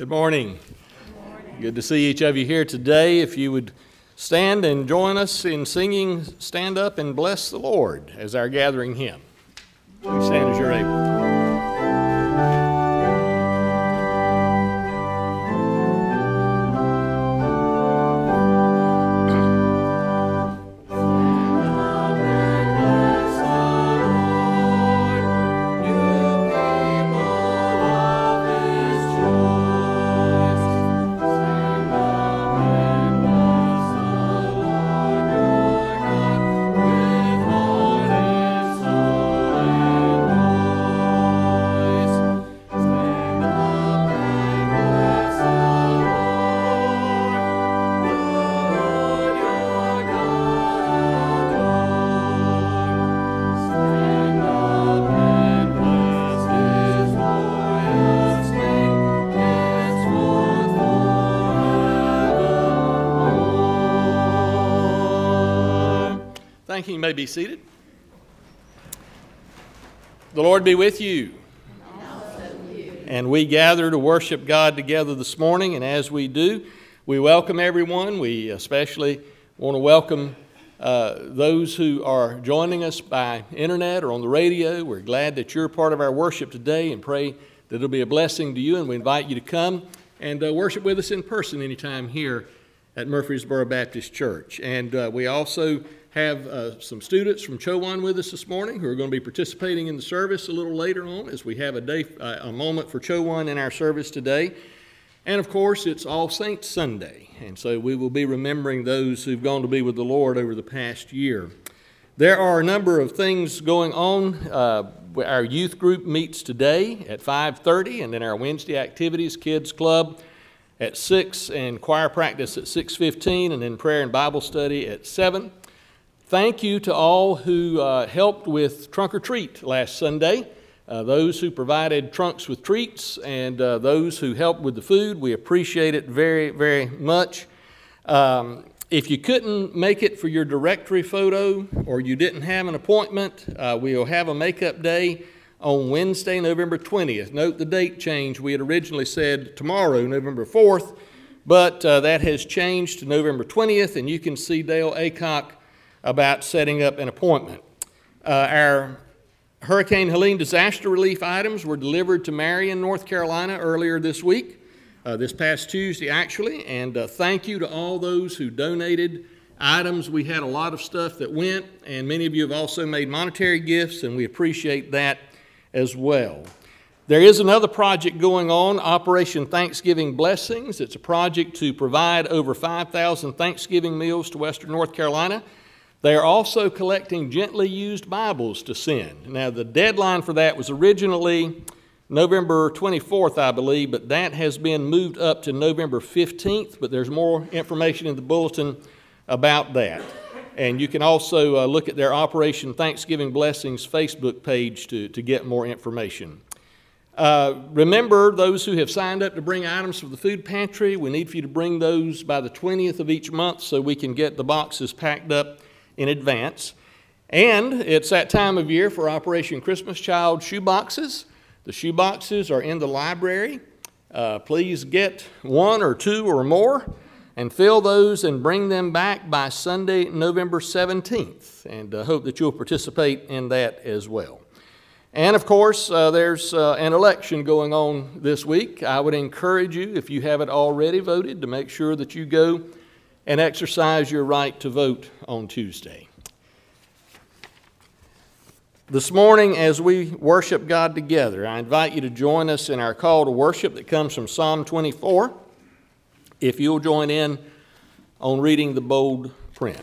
morning. Good to see each of you here today. If you would stand and join us in singing Stand Up and Bless the Lord as our gathering hymn. Please stand as you're able. Thank you. You may be seated. The Lord be with you. And we gather to worship God together this morning, and as we do, we welcome everyone. We especially want to welcome those who are joining us by internet or on the radio. We're glad that you're part of our worship today and pray that it'll be a blessing to you, and we invite you to come and worship with us in person anytime here at Murfreesboro Baptist Church. And we also have some students from Chowan with us this morning who are going to be participating in the service a little later on, as we have a moment for Chowan in our service today. And of course, it's All Saints Sunday, and so we will be remembering those who've gone to be with the Lord over the past year. There are a number of things going on. Our youth group meets today at 5:30, and then our Wednesday activities, Kids Club at 6, and choir practice at 6:15, and then prayer and Bible study at 7. Thank you to all who helped with Trunk or Treat last Sunday, those who provided trunks with treats, and those who helped with the food. We appreciate it very, very much. If you couldn't make it for your directory photo or you didn't have an appointment, we'll have a makeup day on Wednesday, November 20th. Note the date change. We had originally said tomorrow, November 4th, but that has changed to November 20th, and you can see Dale Acock about setting up an appointment. Our Hurricane Helene disaster relief items were delivered to Marion, North Carolina earlier this week, this past Tuesday actually, and thank you to all those who donated items. We had a lot of stuff that went, and many of you have also made monetary gifts, and we appreciate that as well. There is another project going on, Operation Thanksgiving Blessings. It's a project to provide over 5,000 Thanksgiving meals to Western North Carolina. They are also collecting gently used Bibles to send. Now, the deadline for that was originally November 24th, I believe, but that has been moved up to November 15th, but there's more information in the bulletin about that. And you can also look at their Operation Thanksgiving Blessings Facebook page to get more information. Remember, those who have signed up to bring items for the food pantry, we need for you to bring those by the 20th of each month so we can get the boxes packed up in advance. And it's that time of year for Operation Christmas Child shoe boxes. The shoe boxes are in the library. Please get one or two or more and fill those and bring them back by Sunday, November 17th. And hope that you'll participate in that as well. And of course, there's an election going on this week. I would encourage you, if you haven't already voted, to make sure that you go and exercise your right to vote on Tuesday. This morning, as we worship God together, I invite you to join us in our call to worship that comes from Psalm 24, if you'll join in on reading the bold print.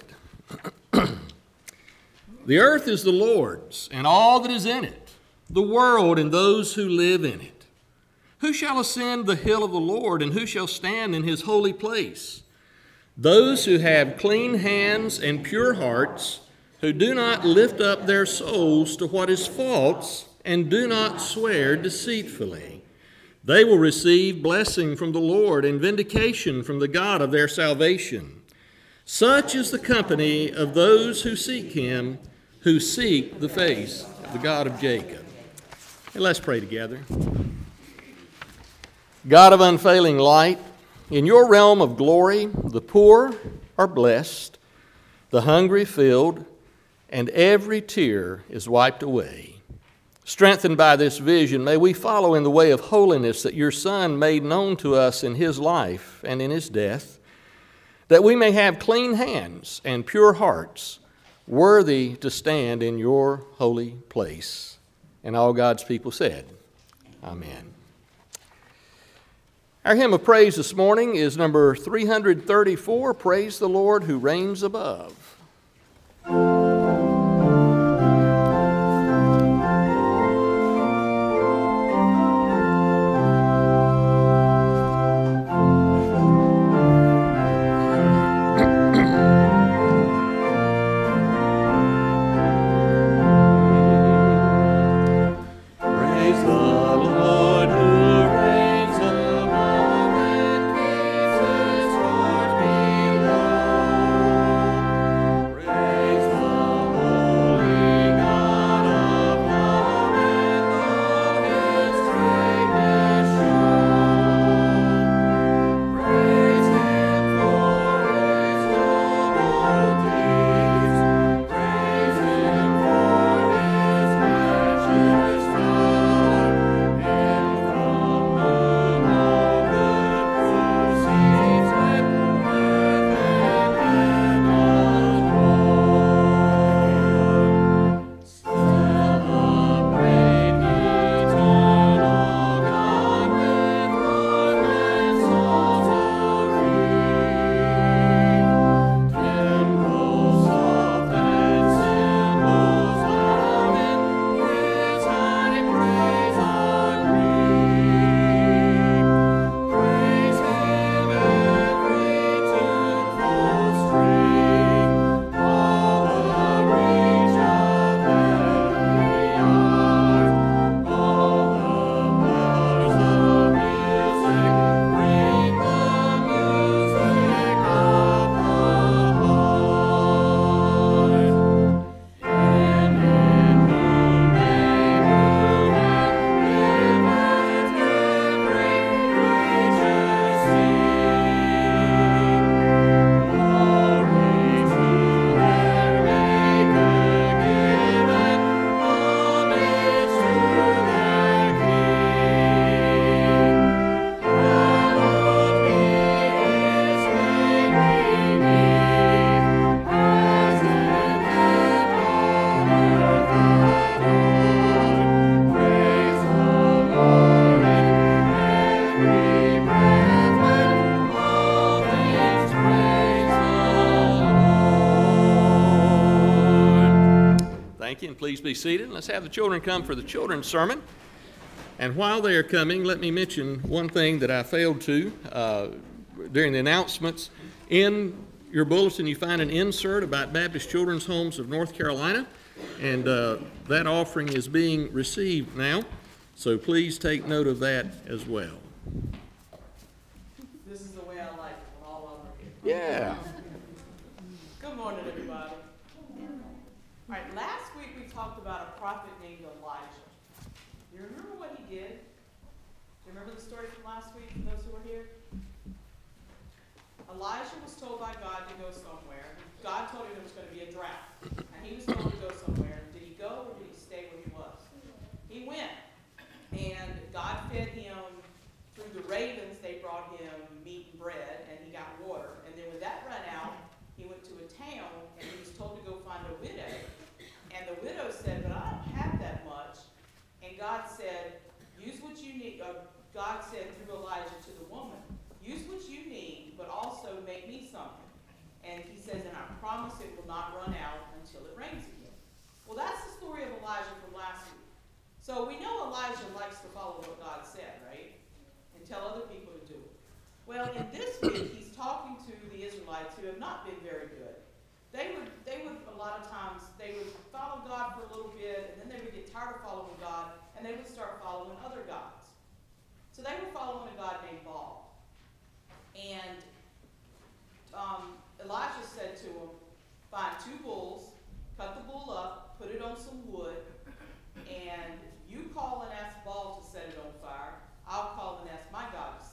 The earth is the Lord's, and all that is in it, the world and those who live in it. Who shall ascend the hill of the Lord, and who shall stand in his holy place? Those who have clean hands and pure hearts, who do not lift up their souls to what is false and do not swear deceitfully. They will receive blessing from the Lord and vindication from the God of their salvation. Such is the company of those who seek him, who seek the face of the God of Jacob. And let's pray together. God of unfailing light, in your realm of glory, the poor are blessed, the hungry filled, and every tear is wiped away. Strengthened by this vision, may we follow in the way of holiness that your Son made known to us in his life and in his death, that we may have clean hands and pure hearts, worthy to stand in your holy place. And all God's people said, Amen. Our hymn of praise this morning is number 334, Praise the Lord who reigns above. Please be seated. Let's have the children come for the children's sermon. And while they are coming, let me mention one thing that I failed to during the announcements. In your bulletin, you find an insert about Baptist Children's Homes of North Carolina, and that offering is being received now. So please take note of that as well. This is the way I like it when all of them are here. Yeah. Good morning, everybody. All right, last week we talked about a prophet named Elijah. Do you remember what he did? Do you remember the story from last week, for those who were here? Elijah was told by God to go somewhere. God told him there was going to be a drought. And he was told to go somewhere. Did he go or did he stay where he was? He went. And God fed him through the ravens. They brought him meat and bread, and he got water. And then when that ran out, he went to a town, and he was told to go find a widow. And the widow said, but I don't have that much. And God said, use what you need. God said through Elijah to the woman, use what you need, but also make me something. And he says, and I promise it will not run out until it rains again. Well, that's the story of Elijah from last week. So we know Elijah likes to follow what God said, right? And tell other people to do it. Well, in this week, he's talking to the Israelites who have not been very good. They would a lot of times, they would follow God for a little bit, and then they would get tired of following God, and they would start following other gods. So they were following a god named Baal. And Elijah said to him, find 2 bulls, cut the bull up, put it on some wood, and you call and ask Baal to set it on fire. I'll call and ask my God to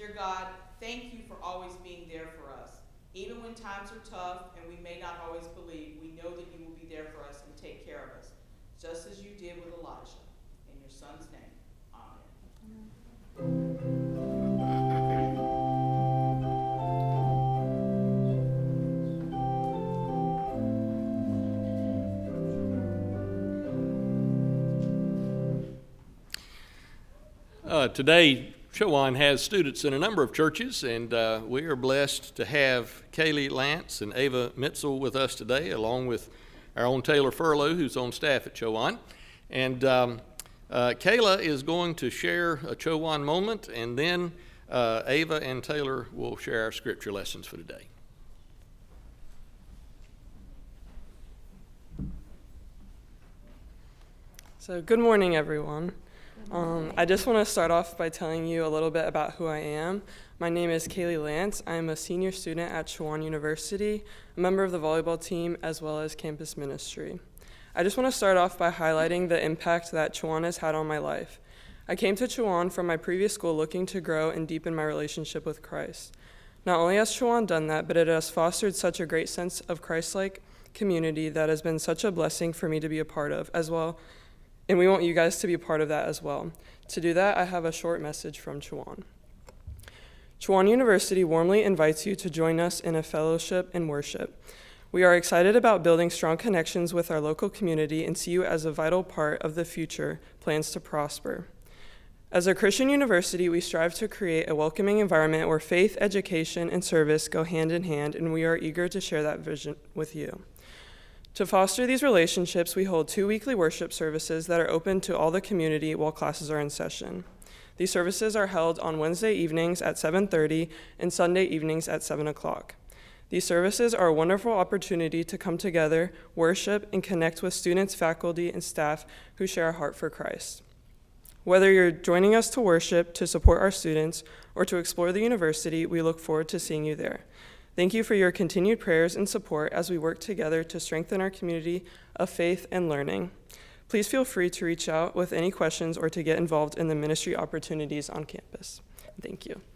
Dear God, thank you for always being there for us. Even when times are tough and we may not always believe, we know that you will be there for us and take care of us, just as you did with Elijah. In your Son's name, amen. Today, Chowan has students in a number of churches, and we are blessed to have Kaylee Lance and Ava Mitzel with us today, along with our own Taylor Furlow, who's on staff at Chowan. And Kayla is going to share a Chowan moment, and then Ava and Taylor will share our scripture lessons for today. So good morning, everyone. I just want to start off by telling you a little bit about who I am. My name is Kaylee Lance. I am a senior student at Chowan University, a member of the volleyball team, as well as campus ministry. I just want to start off by highlighting the impact that Chowan has had on my life. I came to Chowan from my previous school looking to grow and deepen my relationship with Christ. Not only has Chowan done that, but it has fostered such a great sense of Christ-like community that has been such a blessing for me to be a part of as well. And we want you guys to be a part of that as well. To do that, I have a short message from Chowan. Chowan University warmly invites you to join us in a fellowship and worship. We are excited about building strong connections with our local community and see you as a vital part of the future plans to prosper. As a Christian university, we strive to create a welcoming environment where faith, education, and service go hand in hand, and we are eager to share that vision with you. To foster these relationships, we hold 2 weekly worship services that are open to all the community while classes are in session. These services are held on Wednesday evenings at 7:30 and Sunday evenings at 7 o'clock. These services are a wonderful opportunity to come together, worship, and connect with students, faculty, and staff who share a heart for Christ. Whether you're joining us to worship, to support our students, or to explore the university, we look forward to seeing you there. Thank you for your continued prayers and support as we work together to strengthen our community of faith and learning. Please feel free to reach out with any questions or to get involved in the ministry opportunities on campus. Thank you.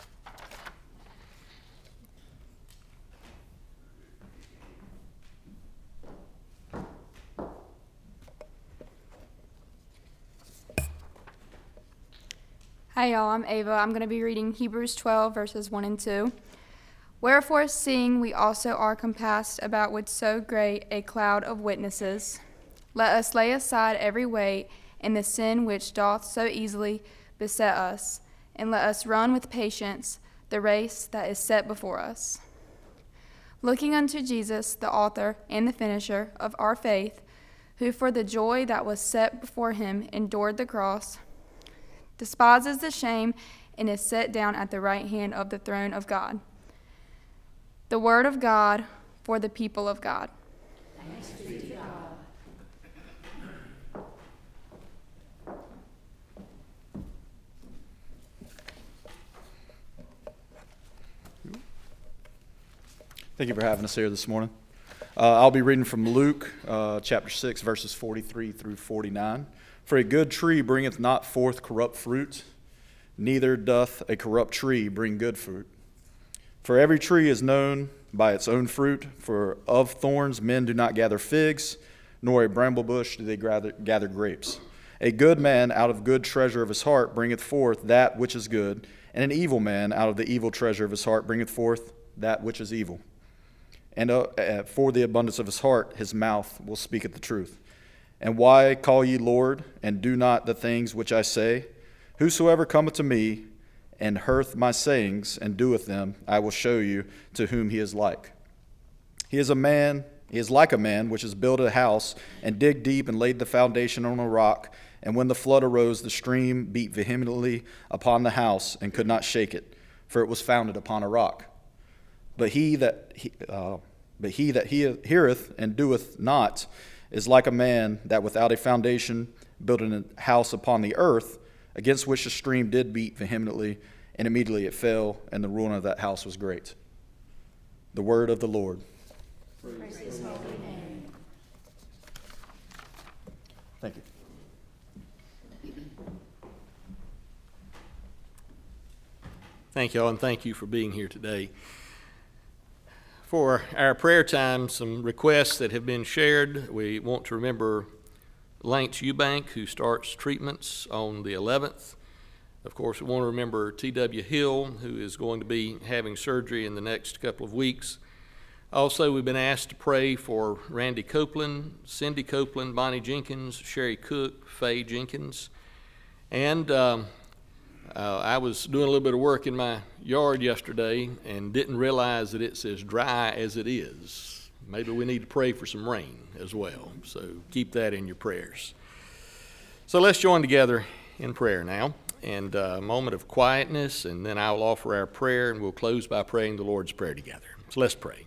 Hi y'all, I'm Ava. I'm going to be reading Hebrews 12 verses 1 and 2. Wherefore, seeing we also are compassed about with so great a cloud of witnesses, let us lay aside every weight and the sin which doth so easily beset us, and let us run with patience the race that is set before us. Looking unto Jesus, the author and the finisher of our faith, who for the joy that was set before him endured the cross, despises the shame, and is set down at the right hand of the throne of God. The word of God for the people of God. Thanks be to God. Thank you for having us here this morning. I'll be reading from Luke chapter 6, verses 43 through 49. For a good tree bringeth not forth corrupt fruit, neither doth a corrupt tree bring good fruit. For every tree is known by its own fruit, for of thorns men do not gather figs, nor a bramble bush do they gather grapes. A good man out of good treasure of his heart bringeth forth that which is good, and an evil man out of the evil treasure of his heart bringeth forth that which is evil. And for the abundance of his heart his mouth will speaketh the truth. And why call ye Lord, and do not the things which I say? Whosoever cometh to me, and heareth my sayings, and doeth them, I will show you to whom he is like. He is like a man which has built a house, and digged deep, and laid the foundation on a rock. And when the flood arose, the stream beat vehemently upon the house, and could not shake it, for it was founded upon a rock. But he that heareth and doeth not is like a man that without a foundation built a house upon the earth, against which the stream did beat vehemently, and immediately it fell, and the ruin of that house was great. The word of the Lord. Praise his holy name. Thank you. Thank y'all, and thank you for being here today. For our prayer time, some requests that have been shared. We want to remember Lance Eubank, who starts treatments on the 11th. Of course, we want to remember T.W. Hill, who is going to be having surgery in the next couple of weeks. Also, we've been asked to pray for Randy Copeland, Cindy Copeland, Bonnie Jenkins, Sherry Cook, Faye Jenkins. And I was doing a little bit of work in my yard yesterday and didn't realize that it's as dry as it is. Maybe we need to pray for some rain as well. So keep that in your prayers. So let's join together in prayer now, and a moment of quietness, and then I'll offer our prayer, and we'll close by praying the Lord's Prayer together. So let's pray.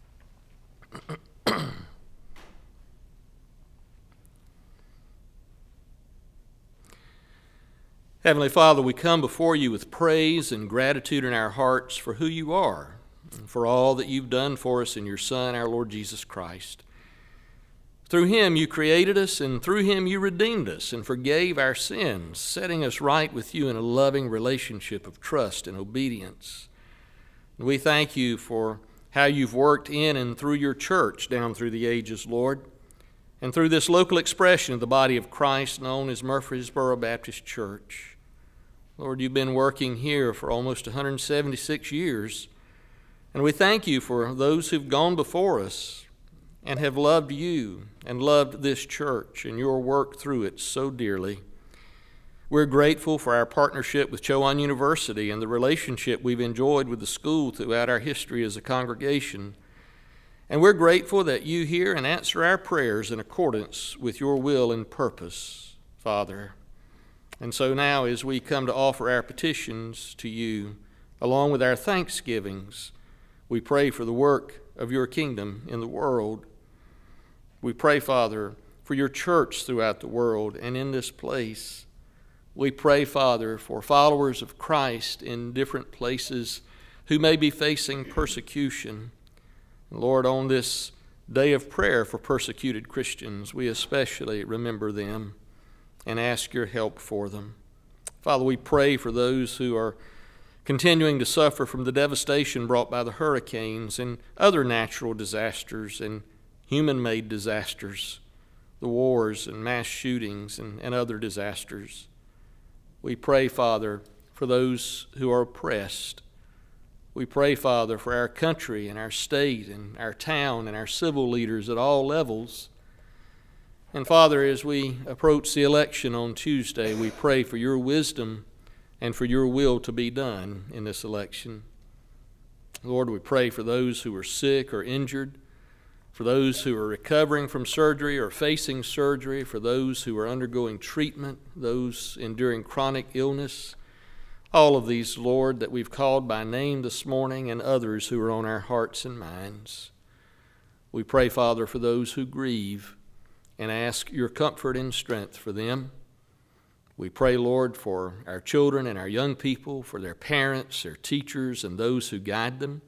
Heavenly Father, we come before you with praise and gratitude in our hearts for who you are and for all that you've done for us in your Son, our Lord Jesus Christ. Through him you created us, and through him you redeemed us and forgave our sins, setting us right with you in a loving relationship of trust and obedience. And we thank you for how you've worked in and through your church down through the ages, Lord, and through this local expression of the body of Christ known as Murfreesboro Baptist Church. Lord, you've been working here for almost 176 years, and we thank you for those who've gone before us and have loved you and loved this church and your work through it so dearly. We're grateful for our partnership with Chowan University and the relationship we've enjoyed with the school throughout our history as a congregation. And we're grateful that you hear and answer our prayers in accordance with your will and purpose, Father. And so now, as we come to offer our petitions to you, along with our thanksgivings, we pray for the work of your kingdom in the world. We pray, Father, for your church throughout the world and in this place. We pray, Father, for followers of Christ in different places who may be facing persecution. Lord, on this day of prayer for persecuted Christians, we especially remember them and ask your help for them. Father, we pray for those who are continuing to suffer from the devastation brought by the hurricanes and other natural disasters and human-made disasters, the wars and mass shootings and other disasters. We pray, Father, for those who are oppressed. We pray, Father, for our country and our state and our town and our civil leaders at all levels. And Father, as we approach the election on Tuesday, we pray for your wisdom and for your will to be done in this election. Lord, we pray for those who are sick or injured, for those who are recovering from surgery or facing surgery, for those who are undergoing treatment, those enduring chronic illness. All of these, Lord, that we've called by name this morning, and others who are on our hearts and minds. We pray, Father, for those who grieve and ask your comfort and strength for them. We pray, Lord, for our children and our young people, for their parents, their teachers, and those who guide them.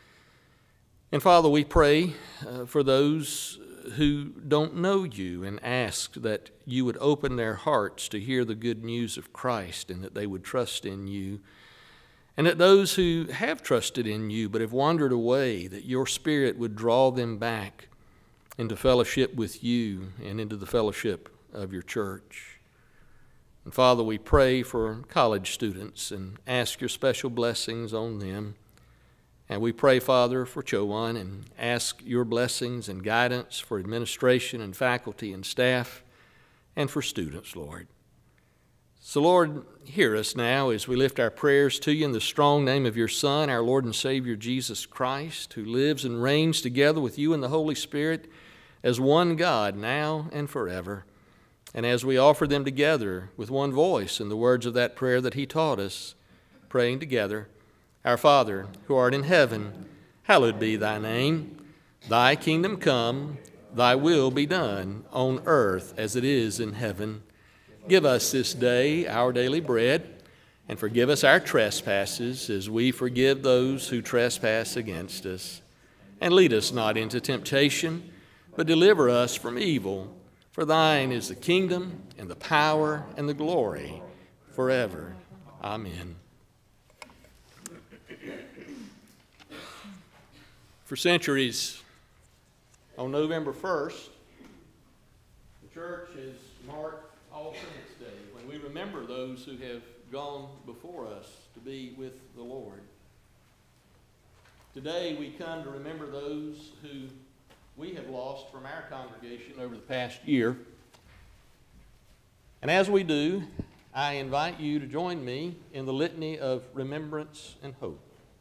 And Father, we pray for those who don't know you and ask that you would open their hearts to hear the good news of Christ and that they would trust in you. And that those who have trusted in you but have wandered away, that your Spirit would draw them back into fellowship with you and into the fellowship of your church. And Father, we pray for college students and ask your special blessings on them. And we pray, Father, for Chowan and ask your blessings and guidance for administration and faculty and staff and for students, Lord. So, Lord, hear us now as we lift our prayers to you in the strong name of your Son, our Lord and Savior, Jesus Christ, who lives and reigns together with you in the Holy Spirit as one God now and forever. And as we offer them together with one voice in the words of that prayer that he taught us, praying together, Our Father, who art in heaven, hallowed be thy name. Thy kingdom come, thy will be done on earth as it is in heaven. Give us this day our daily bread, and forgive us our trespasses as we forgive those who trespass against us. And lead us not into temptation, but deliver us from evil. For thine is the kingdom and the power and the glory forever. Amen. For centuries, on November 1st, the church has marked All Saints' Day, when we remember those who have gone before us to be with the Lord. Today we come to remember those who we have lost from our congregation over the past year. And as we do, I invite you to join me in the litany of remembrance and hope.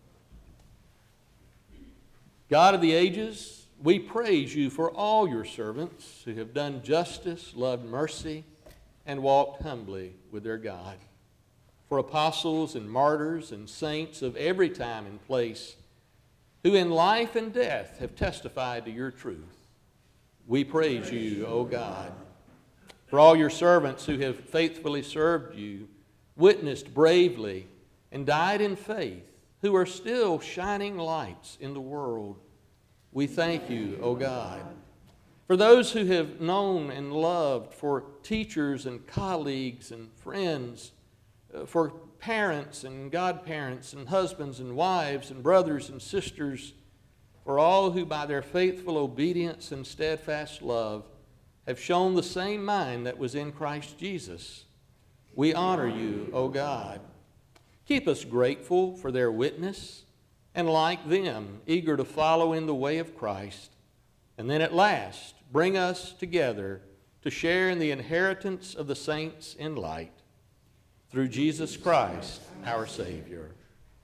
God of the ages, we praise you for all your servants who have done justice, loved mercy, and walked humbly with their God. For apostles and martyrs and saints of every time and place who in life and death have testified to your truth, we praise you, O God. For all your servants who have faithfully served you, witnessed bravely, and died in faith, who are still shining lights in the world, we thank you, O God. For those who have known and loved, for teachers and colleagues and friends, for parents and godparents and husbands and wives and brothers and sisters, for all who by their faithful obedience and steadfast love have shown the same mind that was in Christ Jesus, we honor you, O God. Keep us grateful for their witness, and like them, eager to follow in the way of Christ, and then at last bring us together to share in the inheritance of the saints in light, through Jesus Christ, our Savior.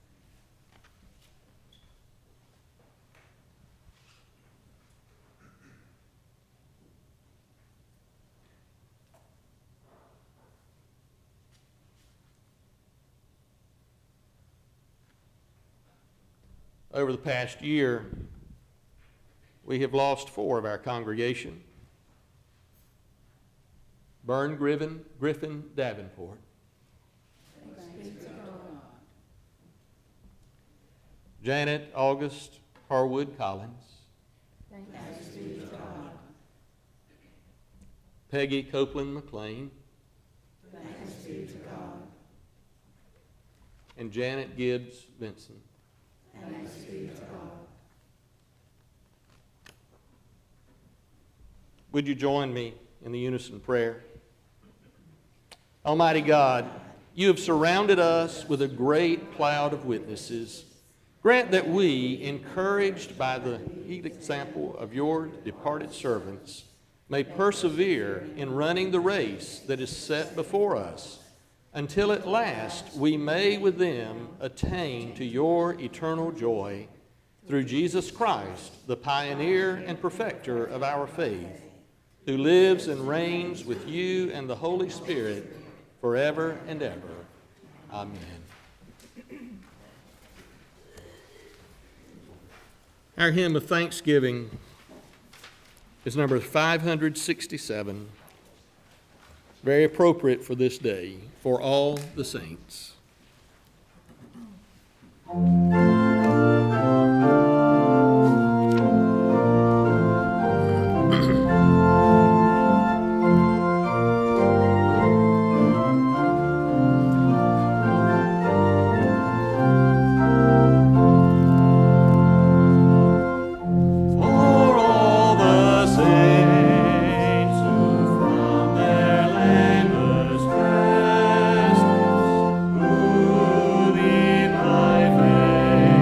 Over the past year, we have lost 4 of our congregation. Bern Griffin Davenport, Janet August Harwood Collins, Peggy Copeland McLean, and Janet Gibbs Vinson. Would you join me in the unison prayer? Almighty God, you have surrounded us with a great cloud of witnesses. Grant that we, encouraged by the example of your departed servants, may persevere in running the race that is set before us, until at last we may with them attain to your eternal joy, through Jesus Christ, the pioneer and perfecter of our faith, who lives and reigns with you and the Holy Spirit forever and ever. Amen. Our hymn of thanksgiving is number 567, very appropriate for this day, For All the Saints. Faith.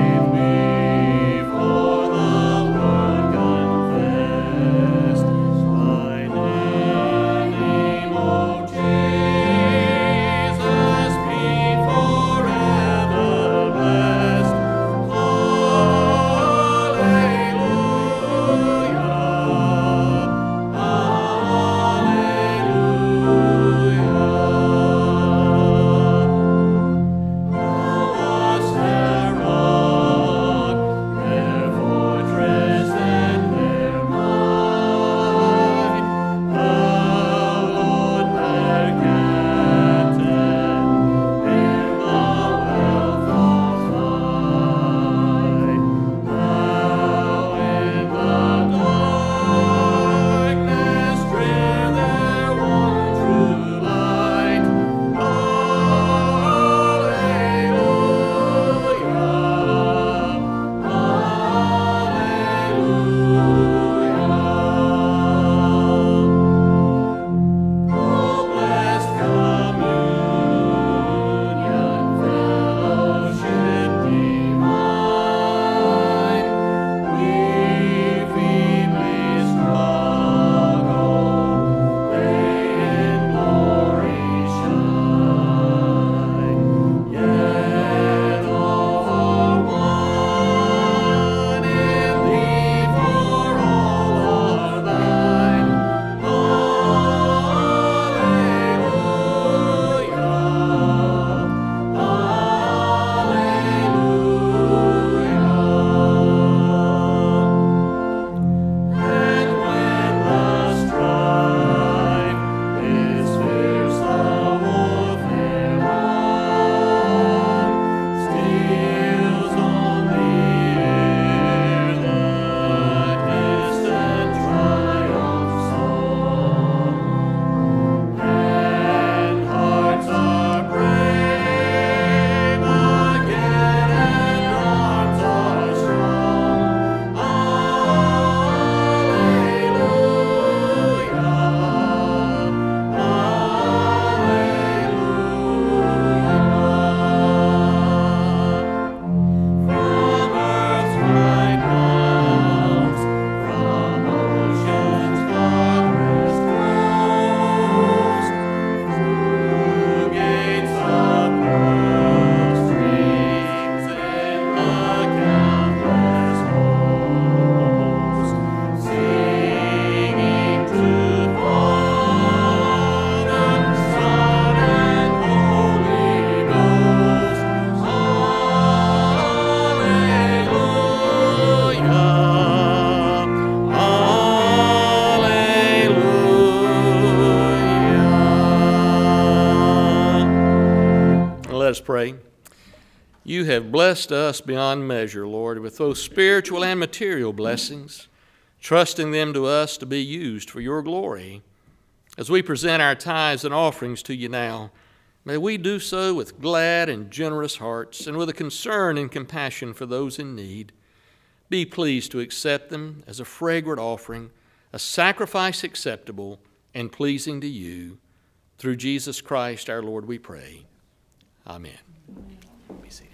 pray. You have blessed us beyond measure, Lord, with those spiritual and material blessings, trusting them to us to be used for your glory. As we present our tithes and offerings to you now, may we do so with glad and generous hearts and with a concern and compassion for those in need. Be pleased to accept them as a fragrant offering, a sacrifice acceptable and pleasing to you. Through Jesus Christ our Lord we pray. Amen. Be seated.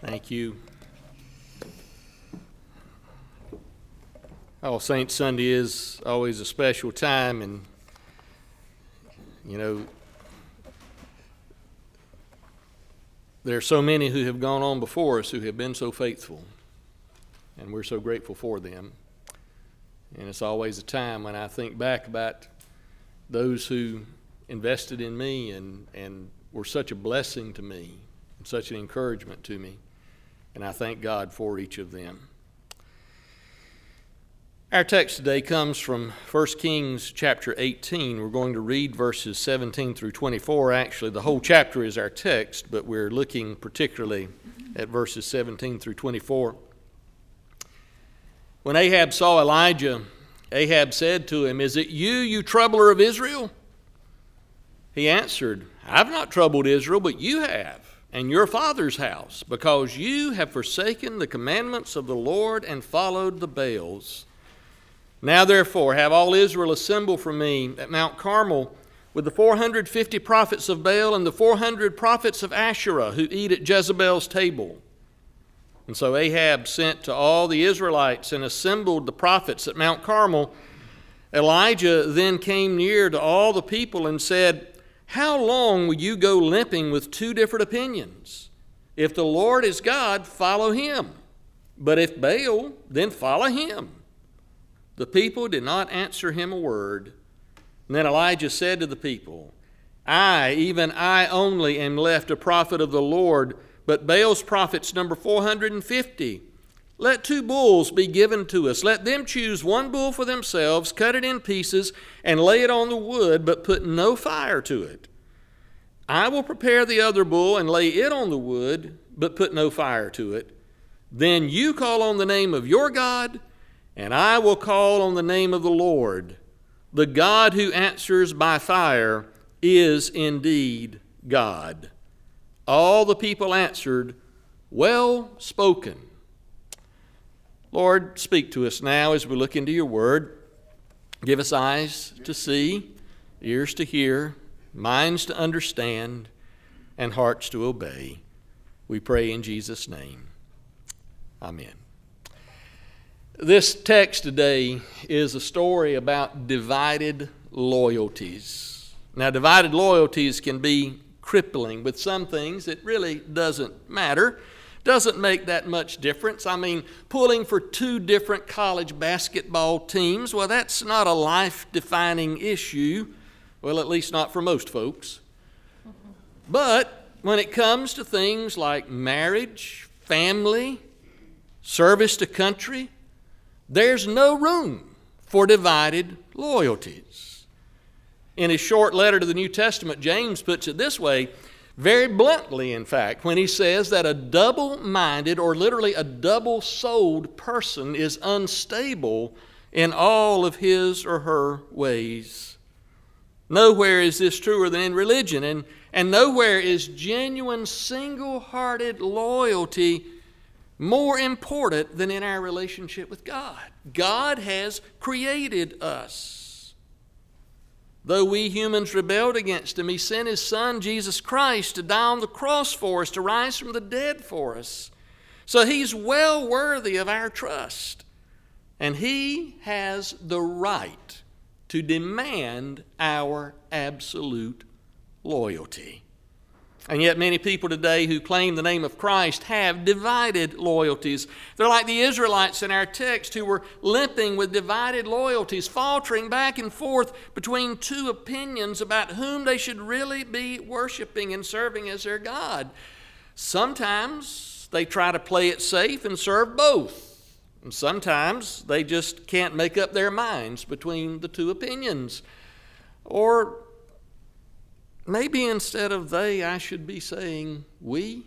Thank you. All Saints Sunday is always a special time, and you know, there are so many who have gone on before us who have been so faithful, and we're so grateful for them. And it's always a time when I think back about those who invested in me and were such a blessing to me and such an encouragement to me, and I thank God for each of them. Our text today comes from 1 Kings chapter 18. We're going to read verses 17 through 24. Actually, the whole chapter is our text, but we're looking particularly at verses 17 through 24. When Ahab saw Elijah, Ahab said to him, "Is it you, you troubler of Israel?" He answered, "I've not troubled Israel, but you have, and your father's house, because you have forsaken the commandments of the Lord and followed the Baals. Now therefore have all Israel assemble for me at Mount Carmel with the 450 prophets of Baal and the 400 prophets of Asherah who eat at Jezebel's table." And so Ahab sent to all the Israelites and assembled the prophets at Mount Carmel. Elijah then came near to all the people and said, "How long will you go limping with two different opinions? If the Lord is God, follow him. But if Baal, then follow him." The people did not answer him a word. And then Elijah said to the people, "I, even I only, am left a prophet of the Lord, but Baal's prophets number 450. Let 2 bulls be given to us. Let them choose 1 bull for themselves, cut it in pieces, and lay it on the wood, but put no fire to it. I will prepare the other bull and lay it on the wood, but put no fire to it. Then you call on the name of your God, and I will call on the name of the Lord. The God who answers by fire is indeed God." All the people answered, "Well spoken." Lord, speak to us now as we look into your word. Give us eyes to see, ears to hear, minds to understand, and hearts to obey. We pray in Jesus' name. Amen. This text today is a story about divided loyalties. Now, divided loyalties can be crippling. With some things, it really doesn't matter. Doesn't make that much difference. I mean, pulling for 2 different college basketball teams, well, that's not a life-defining issue. Well, at least not for most folks. But when it comes to things like marriage, family, service to country, there's no room for divided loyalties. In his short letter to the New Testament, James puts it this way, very bluntly, in fact, when he says that a double-minded, or literally a double-souled person is unstable in all of his or her ways. Nowhere is this truer than in religion, and nowhere is genuine, single-hearted loyalty more important than in our relationship with God. God has created us. Though we humans rebelled against him, he sent his Son, Jesus Christ, to die on the cross for us, to rise from the dead for us. So he's well worthy of our trust. And he has the right to demand our absolute loyalty. And yet many people today who claim the name of Christ have divided loyalties. They're like the Israelites in our text who were limping with divided loyalties, faltering back and forth between 2 opinions about whom they should really be worshiping and serving as their God. Sometimes they try to play it safe and serve both. And sometimes they just can't make up their minds between the 2 opinions. Or maybe instead of they, I should be saying we.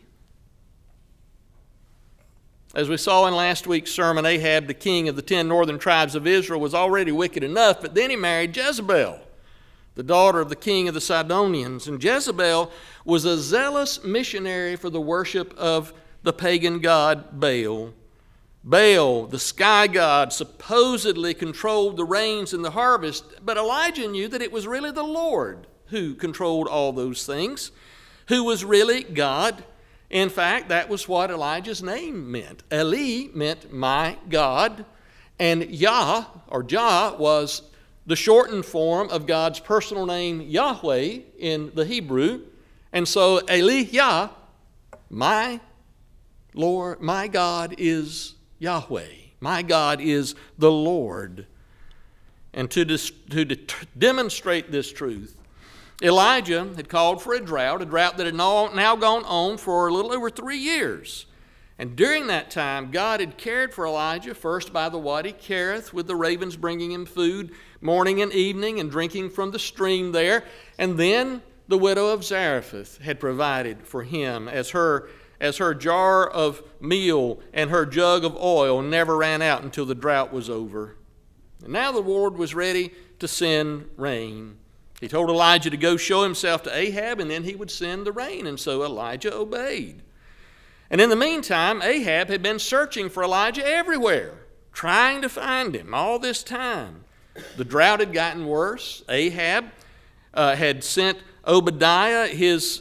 As we saw in last week's sermon, Ahab, the king of the 10 northern tribes of Israel, was already wicked enough, but then he married Jezebel, the daughter of the king of the Sidonians. And Jezebel was a zealous missionary for the worship of the pagan god Baal. Baal, the sky god, supposedly controlled the rains and the harvest, but Elijah knew that it was really the Lord who controlled all those things, who was really God, In fact, that was what Elijah's name meant. Eli meant my God, and Yah, or Jah, was the shortened form of God's personal name Yahweh in the Hebrew. And so Eli-Yah, my Lord, my God is Yahweh. My God is the Lord. And to demonstrate this truth, Elijah had called for a drought that had now gone on for a little over 3 years. And during that time, God had cared for Elijah, first by the Wadi Kerith, with the ravens bringing him food morning and evening and drinking from the stream there. And then the widow of Zarephath had provided for him as her jar of meal and her jug of oil never ran out until the drought was over. And now the Lord was ready to send rain. He told Elijah to go show himself to Ahab, and then he would send the rain. And so Elijah obeyed. And in the meantime, Ahab had been searching for Elijah everywhere, trying to find him all this time. The drought had gotten worse. Ahab had sent Obadiah, his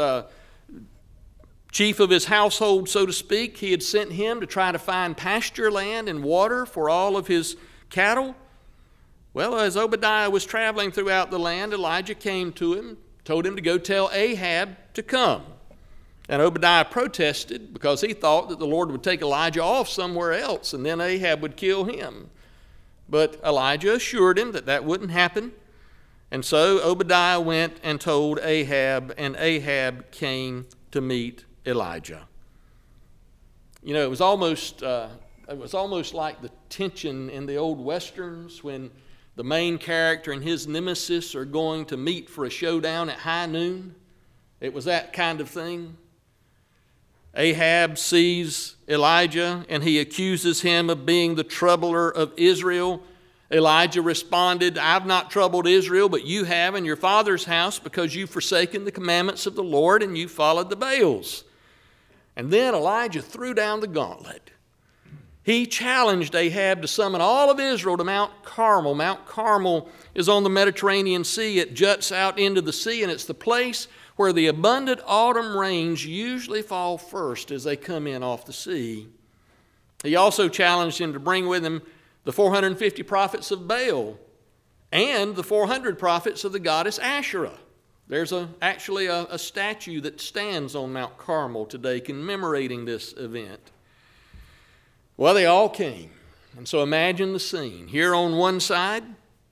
chief of his household, so to speak. He had sent him to try to find pasture land and water for all of his cattle. Well, as Obadiah was traveling throughout the land, Elijah came to him, told him to go tell Ahab to come. And Obadiah protested because he thought that the Lord would take Elijah off somewhere else and then Ahab would kill him. But Elijah assured him that that wouldn't happen. And so Obadiah went and told Ahab, and Ahab came to meet Elijah. You know, it was almost like the tension in the old westerns when the main character and his nemesis are going to meet for a showdown at high noon. It was that kind of thing. Ahab sees Elijah and he accuses him of being the troubler of Israel. Elijah responded, I've not troubled Israel, but you have in your father's house because you've forsaken the commandments of the Lord and you followed the Baals. And then Elijah threw down the gauntlet. He challenged Ahab to summon all of Israel to Mount Carmel. Mount Carmel is on the Mediterranean Sea. It juts out into the sea, and it's the place where the abundant autumn rains usually fall first as they come in off the sea. He also challenged him to bring with him the 450 prophets of Baal and the 400 prophets of the goddess Asherah. There's actually a statue that stands on Mount Carmel today commemorating this event. Well, they all came. And so imagine the scene. Here on one side,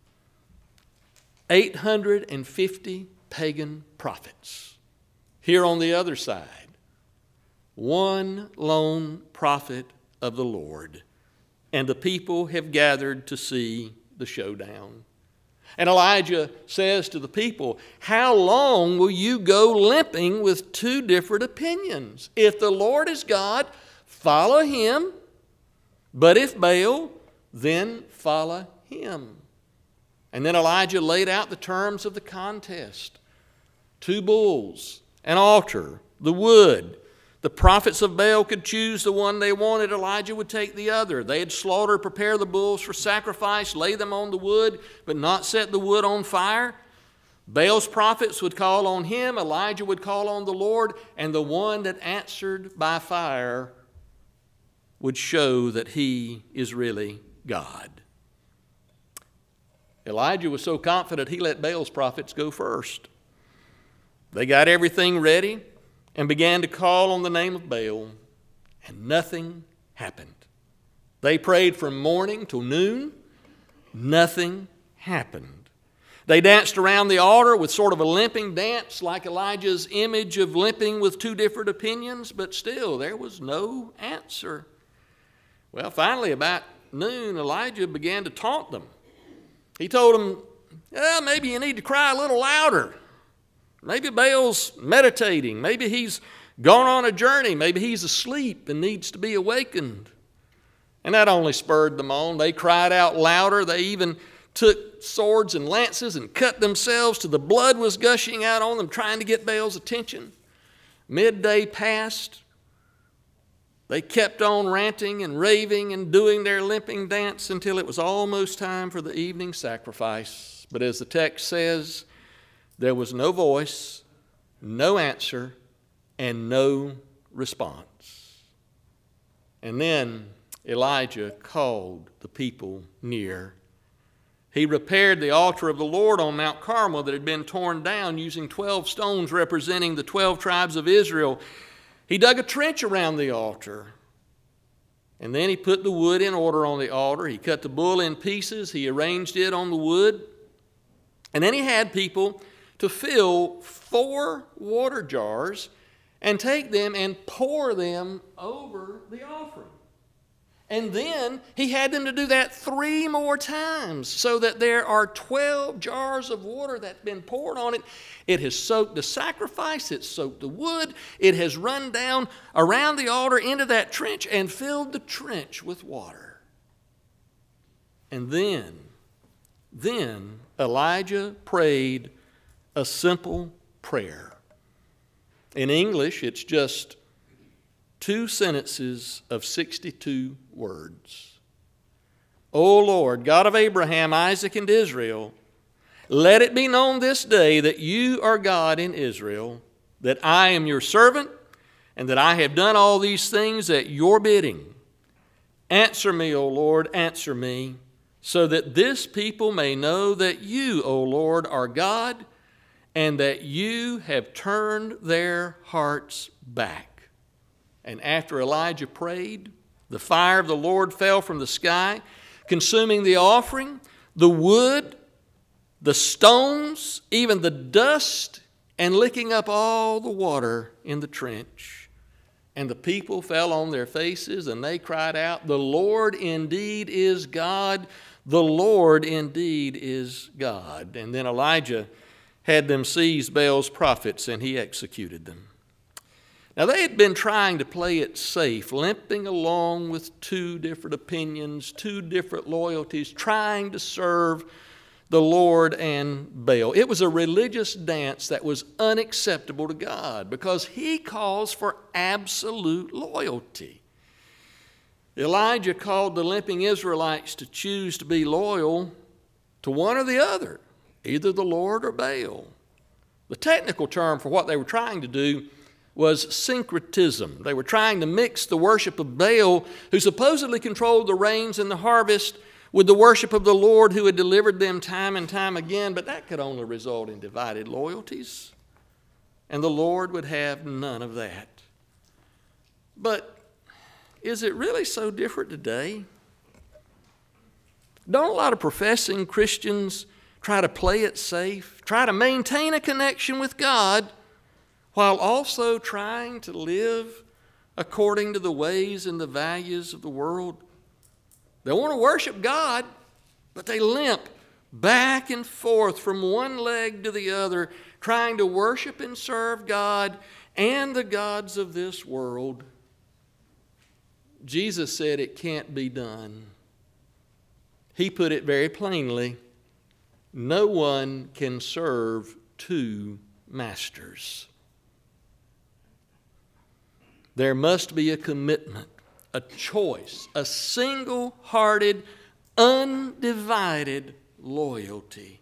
850 pagan prophets. Here on the other side, one lone prophet of the Lord. And the people have gathered to see the showdown. And Elijah says to the people, how long will you go limping with two different opinions? If the Lord is God, follow him. But if Baal, then follow him. And then Elijah laid out the terms of the contest. 2 bulls, an altar, the wood. The prophets of Baal could choose the one they wanted. Elijah would take the other. They'd slaughter, prepare the bulls for sacrifice, lay them on the wood, but not set the wood on fire. Baal's prophets would call on him. Elijah would call on the Lord. And the one that answered by fire would show that he is really God. Elijah was so confident he let Baal's prophets go first. They got everything ready and began to call on the name of Baal, and nothing happened. They prayed from morning till noon. Nothing happened. They danced around the altar with sort of a limping dance, like Elijah's image of limping with two different opinions, but still there was no answer. Well, finally, about noon, Elijah began to taunt them. He told them, maybe you need to cry a little louder. Maybe Baal's meditating. Maybe he's gone on a journey. Maybe he's asleep and needs to be awakened. And that only spurred them on. They cried out louder. They even took swords and lances and cut themselves till the blood was gushing out on them, trying to get Baal's attention. Midday passed. They kept on ranting and raving and doing their limping dance until it was almost time for the evening sacrifice. But as the text says, there was no voice, no answer, and no response. And then Elijah called the people near. He repaired the altar of the Lord on Mount Carmel that had been torn down using 12 stones representing the 12 tribes of Israel. He dug a trench around the altar. And then he put the wood in order on the altar. He cut the bull in pieces. He arranged it on the wood. And then he had people to fill 4 water jars and take them and pour them over the offering. And then he had them to do that 3 more times so that there are 12 jars of water that's been poured on it. It has soaked the sacrifice, it's soaked the wood, it has run down around the altar into that trench and filled the trench with water. And then Elijah prayed a simple prayer. In English, it's just 2 sentences of 62 words. O Lord, God of Abraham, Isaac, and Israel, let it be known this day that you are God in Israel, that I am your servant, and that I have done all these things at your bidding. Answer me, O Lord, answer me, so that this people may know that you, O Lord, are God, and that you have turned their hearts back. And after Elijah prayed, the fire of the Lord fell from the sky, consuming the offering, the wood, the stones, even the dust, and licking up all the water in the trench. And the people fell on their faces, and they cried out, "The Lord indeed is God, the Lord indeed is God." And then Elijah had them seize Baal's prophets, and he executed them. Now, they had been trying to play it safe, limping along with 2 different opinions, 2 different loyalties, trying to serve the Lord and Baal. It was a religious dance that was unacceptable to God because He calls for absolute loyalty. Elijah called the limping Israelites to choose to be loyal to one or the other, either the Lord or Baal. The technical term for what they were trying to do was syncretism. They were trying to mix the worship of Baal, who supposedly controlled the rains and the harvest, with the worship of the Lord, who had delivered them time and time again, but that could only result in divided loyalties, and the Lord would have none of that. But is it really so different today? Don't a lot of professing Christians try to play it safe, try to maintain a connection with God, while also trying to live according to the ways and the values of the world? They want to worship God, but they limp back and forth from one leg to the other, trying to worship and serve God and the gods of this world. Jesus said it can't be done. He put it very plainly: no one can serve 2 masters. There must be a commitment, a choice, a single-hearted, undivided loyalty.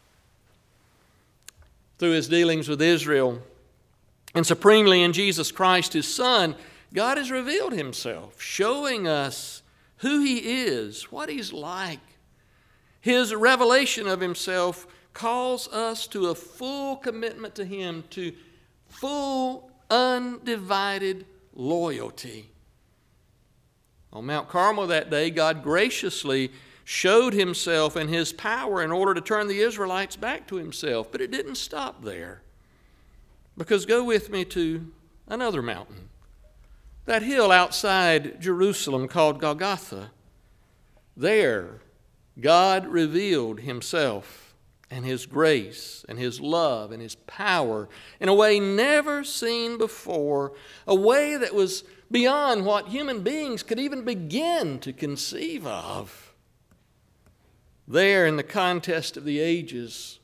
Through His dealings with Israel, and supremely in Jesus Christ, His Son, God has revealed Himself, showing us who He is, what He's like. His revelation of Himself calls us to a full commitment to Him, to full, undivided loyalty. On Mount Carmel that day, God graciously showed Himself and His power in order to turn the Israelites back to Himself. But it didn't stop there. Because go with me to another mountain, that hill outside Jerusalem called Golgotha. There, God revealed Himself and His grace and His love and His power in a way never seen before, a way that was beyond what human beings could even begin to conceive of. There, in the contest of the ages,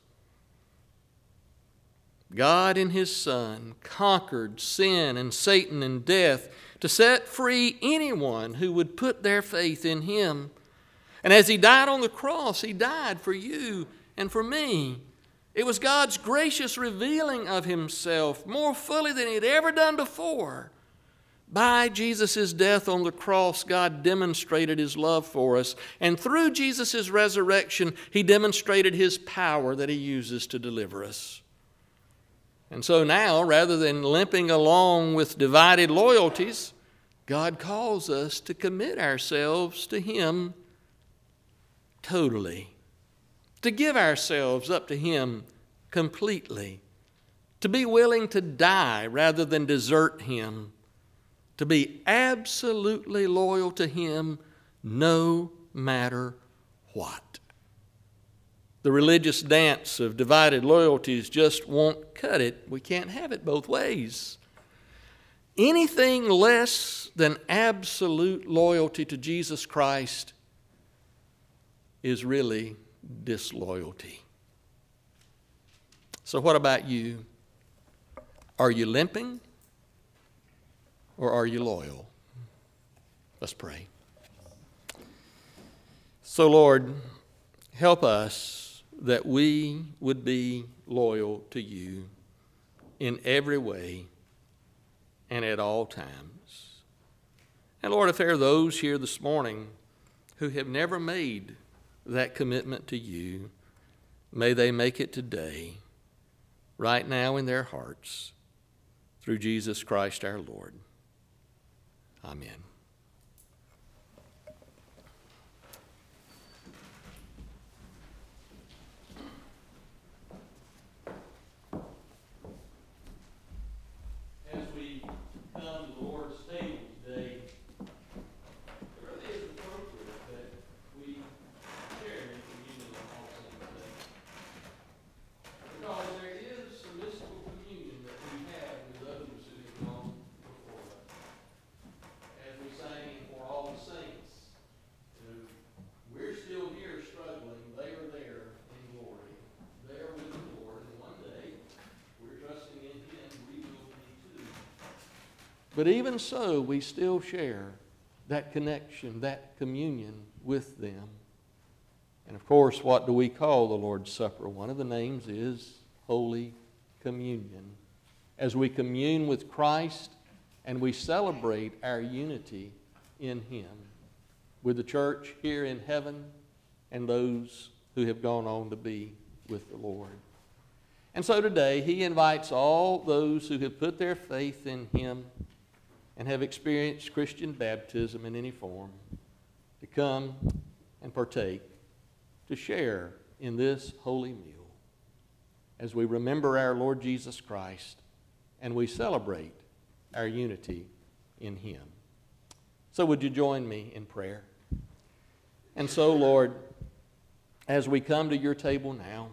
God in His Son conquered sin and Satan and death to set free anyone who would put their faith in Him. And as He died on the cross, He died for you and for me. It was God's gracious revealing of Himself more fully than He had ever done before, By Jesus' death on the cross, God demonstrated his love for us. And through Jesus' resurrection, he demonstrated his power that he uses to deliver us. And so now, rather than limping along with divided loyalties, God calls us to commit ourselves to him totally, to give ourselves up to him completely, to be willing to die rather than desert him, to be absolutely loyal to him no matter what. The religious dance of divided loyalties just won't cut it. We can't have it both ways. Anything less than absolute loyalty to Jesus Christ is really disloyalty. So what about you? Are you limping or are you loyal? Let's pray. So Lord, help us that we would be loyal to you in every way and at all times. And Lord, if there are those here this morning who have never made that commitment to you, may they make it today, right now in their hearts, through Jesus Christ our Lord. Amen. As we come to the Lord's table today, it really is appropriate that we share in communion also today. Because there is a mystical communion that we have with those who have gone before us. As we sang for all the saints, we're still here struggling. They are there in glory. They are with the Lord, and one day we're trusting in him. We will be too. But even so, we still share that connection, that communion with them. And of course, what do we call the Lord's Supper? One of the names is Holy Communion. As we commune with Christ and we celebrate our unity in him, with the church here in heaven and those who have gone on to be with the Lord. And so today, he invites all those who have put their faith in him and have experienced Christian baptism in any form to come and partake, to share in this holy meal as we remember our Lord Jesus Christ and we celebrate our unity in him. So would you join me in prayer? And so, Lord, as we come to your table now,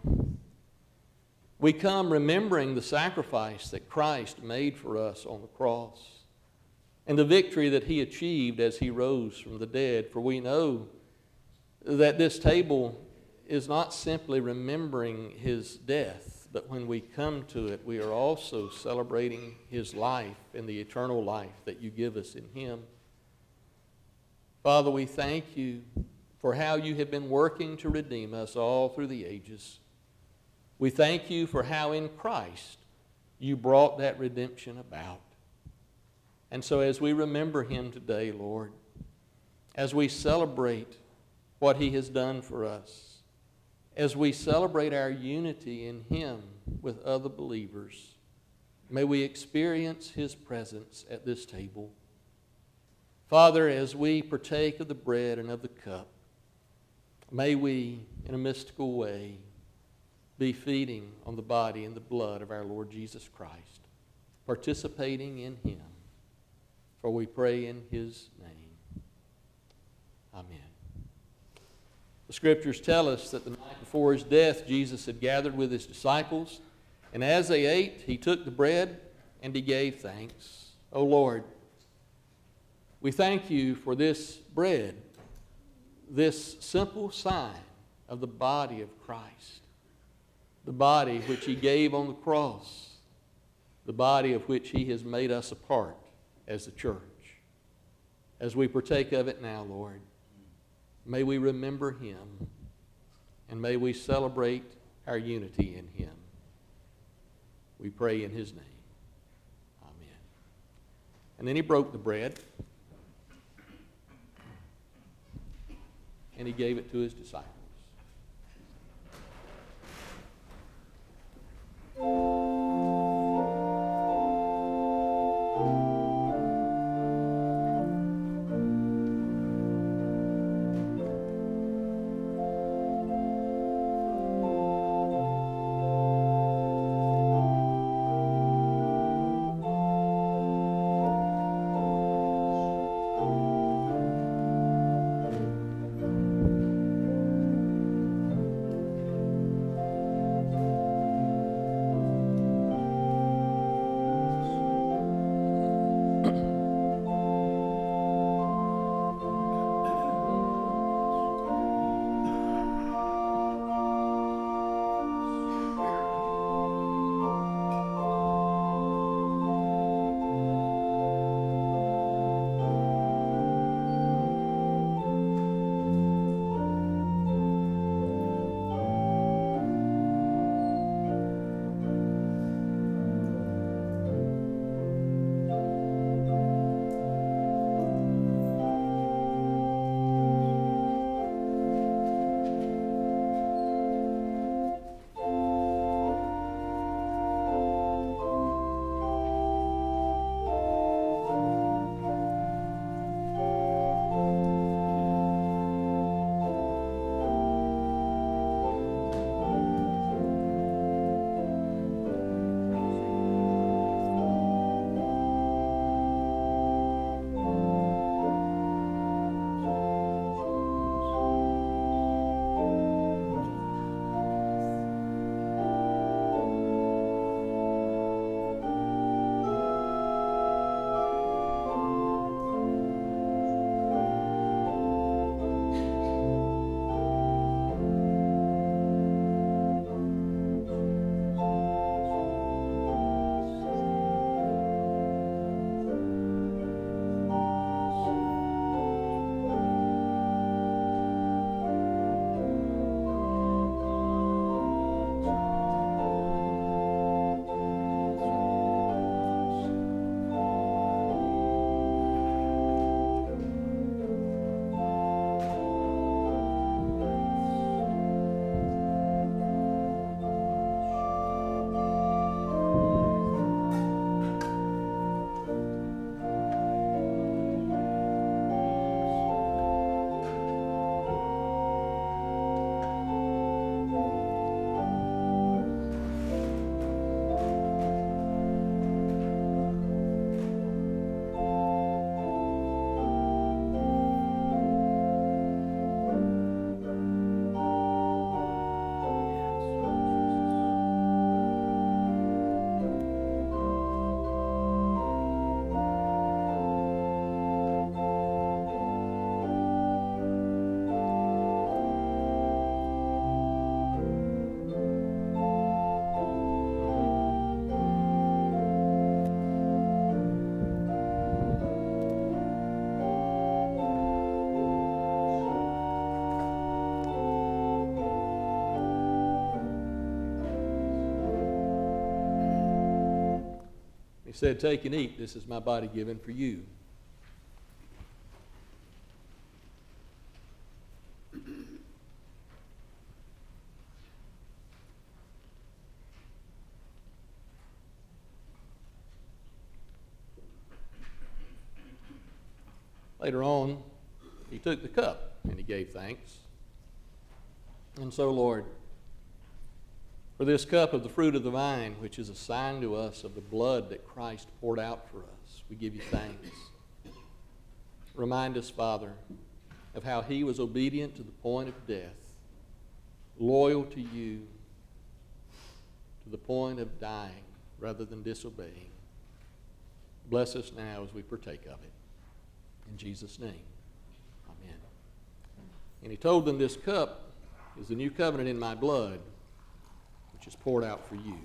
we come remembering the sacrifice that Christ made for us on the cross and the victory that he achieved as he rose from the dead. For we know that this table is not simply remembering his death, but when we come to it, we are also celebrating his life and the eternal life that you give us in him. Father, we thank you for how you have been working to redeem us all through the ages. We thank you for how in Christ you brought that redemption about. And so as we remember him today, Lord, as we celebrate what he has done for us, as we celebrate our unity in him with other believers, may we experience his presence at this table. Father, as we partake of the bread and of the cup, may we, in a mystical way, be feeding on the body and the blood of our Lord Jesus Christ, participating in him. For we pray in his name. Amen. The scriptures tell us that the night before his death, Jesus had gathered with his disciples, and as they ate, he took the bread and he gave thanks. O Lord, we thank you for this bread, this simple sign of the body of Christ, the body which he gave on the cross, the body of which he has made us a part as the church. As we partake of it now, Lord, may we remember him and may we celebrate our unity in him. We pray in his name. Amen. And then he broke the bread, and he gave it to his disciples. He said, "Take and eat. This is my body given for you." Later on, he took the cup and he gave thanks. And so, Lord, for this cup of the fruit of the vine, which is a sign to us of the blood that Christ poured out for us, we give you thanks. Remind us, Father, of how he was obedient to the point of death, loyal to you to the point of dying rather than disobeying. Bless us now as we partake of it. In Jesus' name, amen. And he told them, "This cup is the new covenant in my blood, which is poured out for you."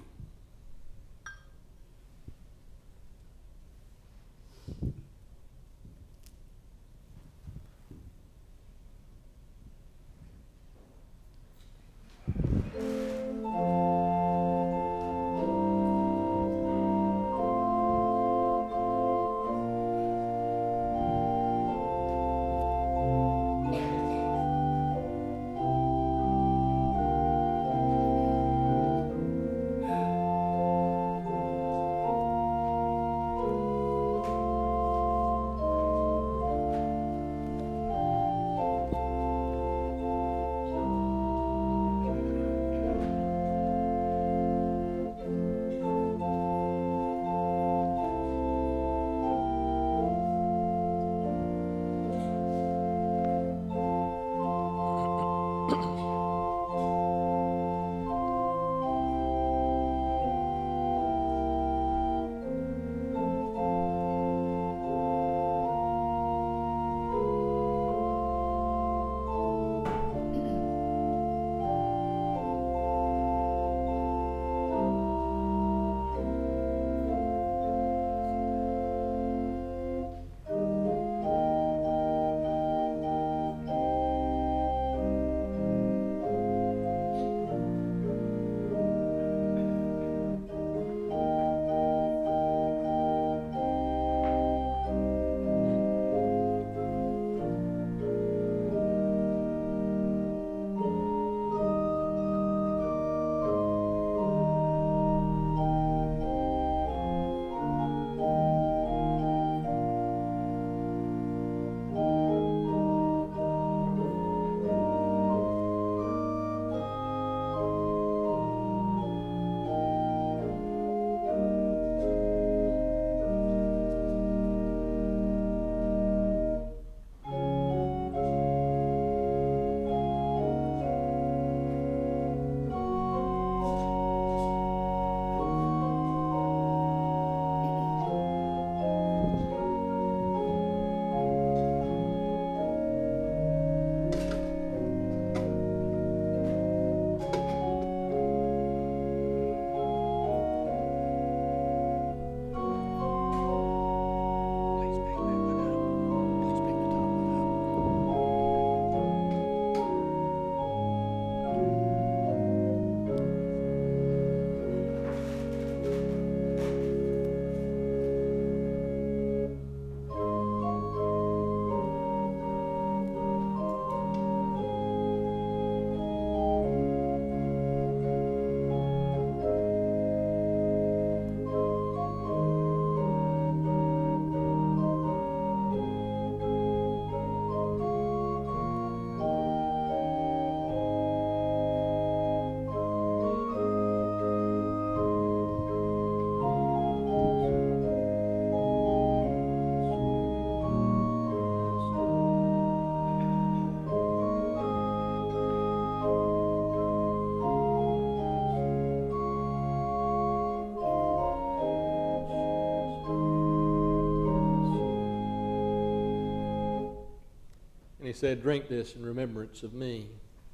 he said, "Drink this in remembrance of me."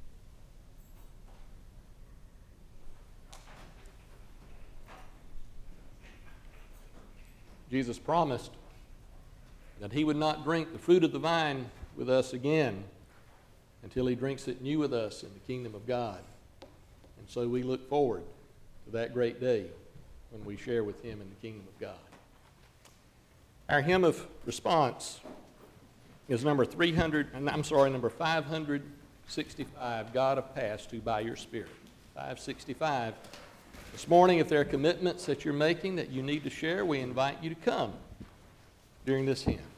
Jesus promised that he would not drink the fruit of the vine with us again until he drinks it new with us in the kingdom of God. And so we look forward to that great day when we share with him in the kingdom of God. Our hymn of response is number 565, God of Past, Who by your Spirit. 565. This morning, if there are commitments that you're making that you need to share, we invite you to come during this hymn.